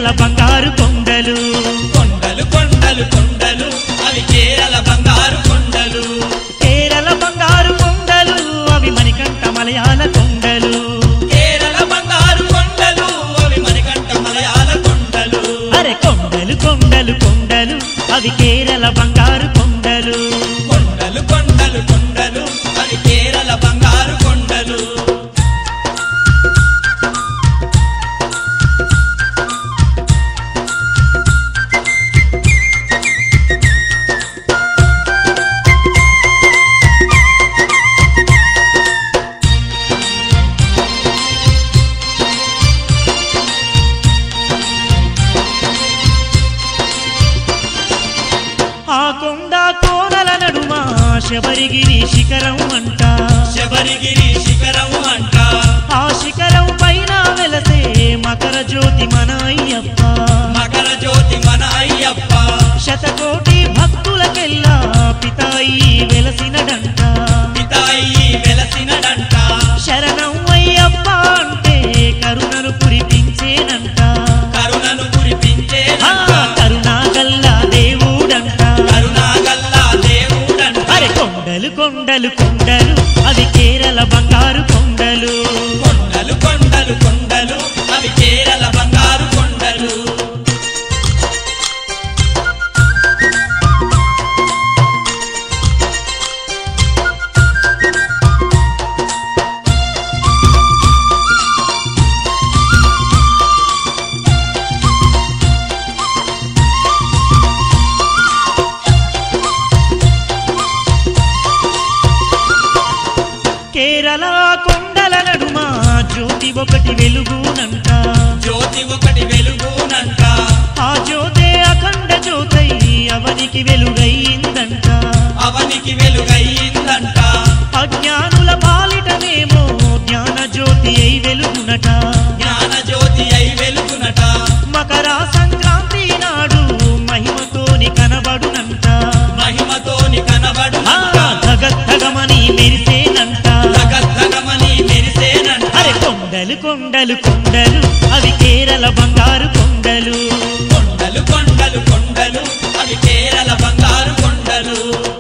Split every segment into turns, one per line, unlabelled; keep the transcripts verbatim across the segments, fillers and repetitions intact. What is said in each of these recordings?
కేరళ బంగారు కొండలు
కొండలు కొండలు కొండలు అవి కేరళ బంగారు కొండలు
కేరళ బంగారు కొండలు అవి మణికంఠ మలయాళ కొండలు
కేరళ బంగారు కొండలు అవి మణికంఠ మలయాళ కొండలు
అరే కొండలు కొండలు కొండలు అవి కేరళ బంగారు కొండలు
కొండలు కొండలు కొండలు అవి కేరళ బంగారు కొండలు
ఆ కొండ కోనల నడుమ శబరిగిరి శిఖరం అంట
శబరిగిరి శిఖరం అంట
ఆ శిఖరం పైన వెలసే మకర జ్యోతి మన అయ్యప్ప
మకర జ్యోతి మన అయ్యప్ప
శతకోటి భక్తులకెల్లా పితాయి వెలసినడంట
పితాయి వెలసినడంట
శరణం అయ్యప్ప అంటే కరుణను కురిపించేనంట
కరుణను కురిపించేనంట
కరుణాగల్లా దేవుడంట
కరుణాగల్లా దేవుడంట
అరే కొండలు కొండలు కొండలు అవి కేరళ బంగారు కొండలు
కొండలు కొండలు కొండలు అవి కేరళ బంగారు కొండలు
కేరళ కొండల నడుమ జ్యోతి ఒకటి వెలుగునంట
జ్యోతి ఒకటి వెలుగునంట
ఆ జ్యోతే అఖండ జ్యోతై అవనికి వెలుగయ్యిందంట
అవనికి వెలుగయ్యిందంట
అజ్ఞానుల పాలిటనేమో జ్ఞాన జ్యోతి అయి వెలుగునట
జ్ఞాన జ్యోతి అయి వెలుగునట
మకర సంక్రాంతి నాడు మహిమతోని కనబడునంట
మహిమతోని కనబడునంట
ధగద్ధగమని మెరిసేనంట
జగద్దగమని మెరిసేనంట
అరే కొండలు కొండలు కొండలు అవి కేరళ బంగారు కొండలు
కొండలు కొండలు కొండలు అవి కేరళ బంగారు కొండలు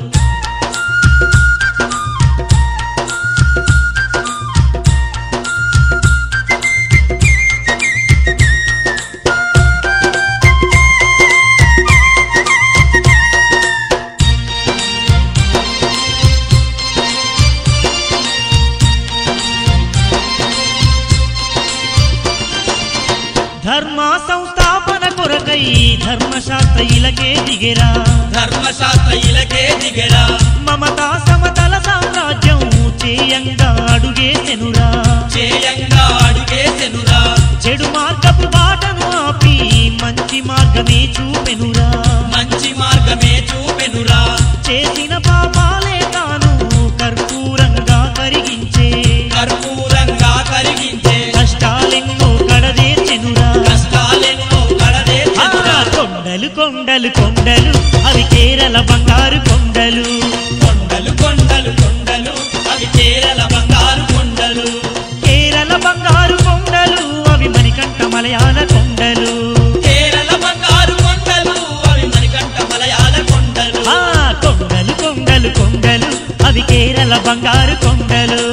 ధర్మ సంస్థాపన కొరకై ధర్మశాస్త్ర ఇలకే దిగెరా
ధర్మశాస్త్ర ఇలకే దిగెరా
మమతా సమతల సామ్రాజ్యం చేయంగా అడుగేసెనురా
చేయంగా అడుగేసెనురా
చెడు మార్గపు బాటను ఆపి మంచి మార్గమే చూపెనురా
మంచి మార్గమే చూపెనురా
చేసిన పాపాలే తాను కర్పూరంగా కరిగించే
కర్పూరంగా కరిగించే
కష్టాలెన్నో కడదేర్చెనురా
కష్టాలెన్నో కడదేర్చెనురా
కొండలు కొండలు కొండలు అవి కేరళ బంగారు కొండలు
కొండలు కొండలు కొండలు అవి కేరళ బంగారు కొండలు
కేరళ బంగారు కొండలు అవి మణికంఠ మలయాళ కొండలు
కేరళ బంగారు కొండలు అవి మణికంఠ మలయాళ కొండలు
ఆ కొండలు కొండలు కొండలు అవి కేరళ బంగారు కొండలు